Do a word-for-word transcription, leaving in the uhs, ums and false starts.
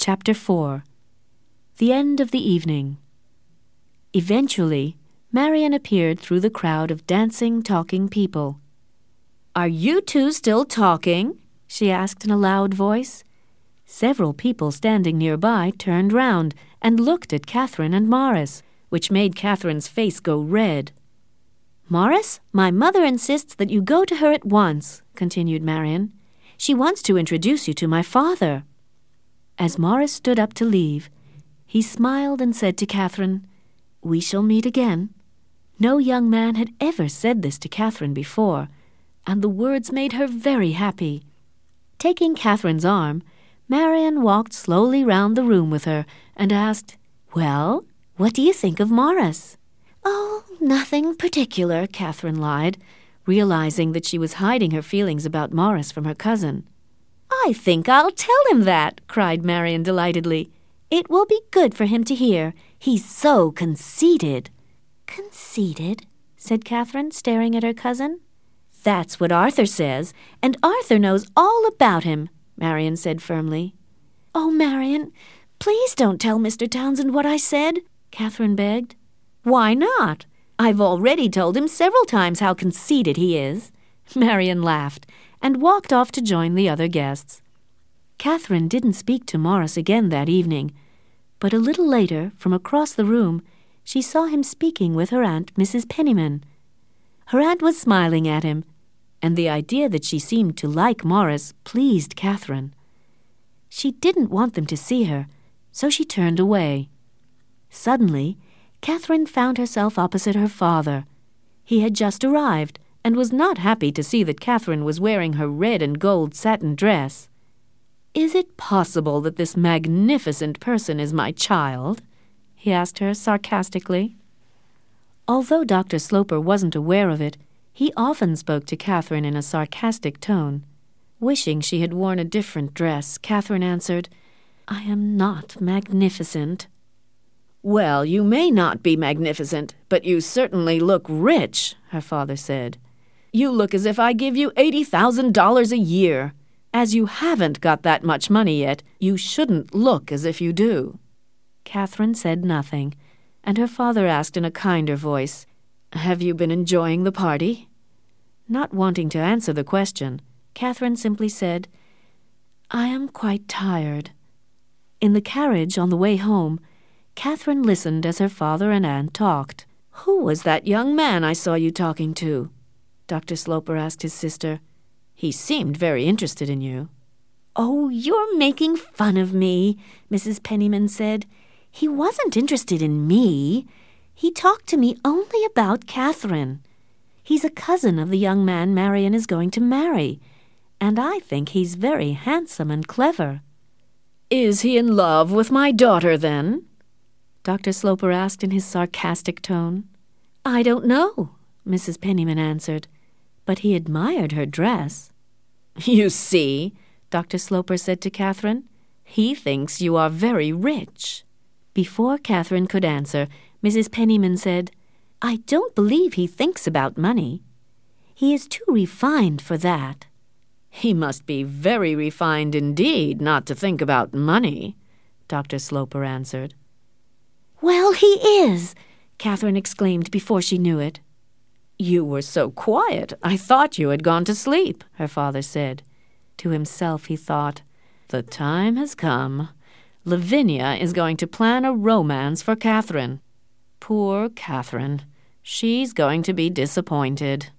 Chapter four. The End of the Evening. Eventually, Marian appeared through the crowd of dancing, talking people. "Are you two still talking?" she asked in a loud voice. Several people standing nearby turned round and looked at Catherine and Morris, which made Catherine's face go red. "Morris, my mother insists that you go to her at once," continued Marian. "She wants to introduce you to my father." As Morris stood up to leave, he smiled and said to Catherine, "We shall meet again." No young man had ever said this to Catherine before, and the words made her very happy. Taking Catherine's arm, Marian walked slowly round the room with her and asked, "Well, what do you think of Morris?" "Oh, nothing particular," Catherine lied, realizing that she was hiding her feelings about Morris from her cousin. "I think I'll tell him that," cried Marian delightedly. "It will be good for him to hear. He's so conceited." "Conceited?" said Catherine, staring at her cousin. "That's what Arthur says, and Arthur knows all about him," Marian said firmly. "Oh, Marian, please don't tell Mister Townsend what I said," Catherine begged. "Why not? I've already told him several times how conceited he is." Marian laughed and walked off to join the other guests. Catherine didn't speak to Morris again that evening, but a little later, from across the room, she saw him speaking with her aunt, Missus Penniman. Her aunt was smiling at him, and the idea that she seemed to like Morris pleased Catherine. She didn't want them to see her, so she turned away. Suddenly, Catherine found herself opposite her father. He had just arrived, and was not happy to see that Catherine was wearing her red and gold satin dress. "Is it possible that this magnificent person is my child?" he asked her sarcastically. Although Doctor Sloper wasn't aware of it, he often spoke to Catherine in a sarcastic tone. Wishing she had worn a different dress, Catherine answered, "I am not magnificent." "Well, you may not be magnificent, but you certainly look rich," her father said. "You look as if I give you eighty thousand dollars a year. As you haven't got that much money yet, you shouldn't look as if you do." Catherine said nothing, and her father asked in a kinder voice, "Have you been enjoying the party?" Not wanting to answer the question, Catherine simply said, "I am quite tired." In the carriage on the way home, Catherine listened as her father and aunt talked. "Who was that young man I saw you talking to?" Doctor Sloper asked his sister. "He seemed very interested in you." "Oh, you're making fun of me," Missus Penniman said. "He wasn't interested in me. He talked to me only about Catherine. He's a cousin of the young man Marian is going to marry, and I think he's very handsome and clever." "Is he in love with my daughter, then?" Doctor Sloper asked in his sarcastic tone. "I don't know," Missus Penniman answered, "but he admired her dress." "You see," Doctor Sloper said to Catherine, "he thinks you are very rich." Before Catherine could answer, Missus Penniman said, "I don't believe he thinks about money. He is too refined for that." "He must be very refined indeed not to think about money," Doctor Sloper answered. "Well, he is," Catherine exclaimed before she knew it. "You were so quiet, I thought you had gone to sleep," her father said. To himself he thought, "The time has come. Lavinia is going to plan a romance for Catherine. Poor Catherine. She's going to be disappointed."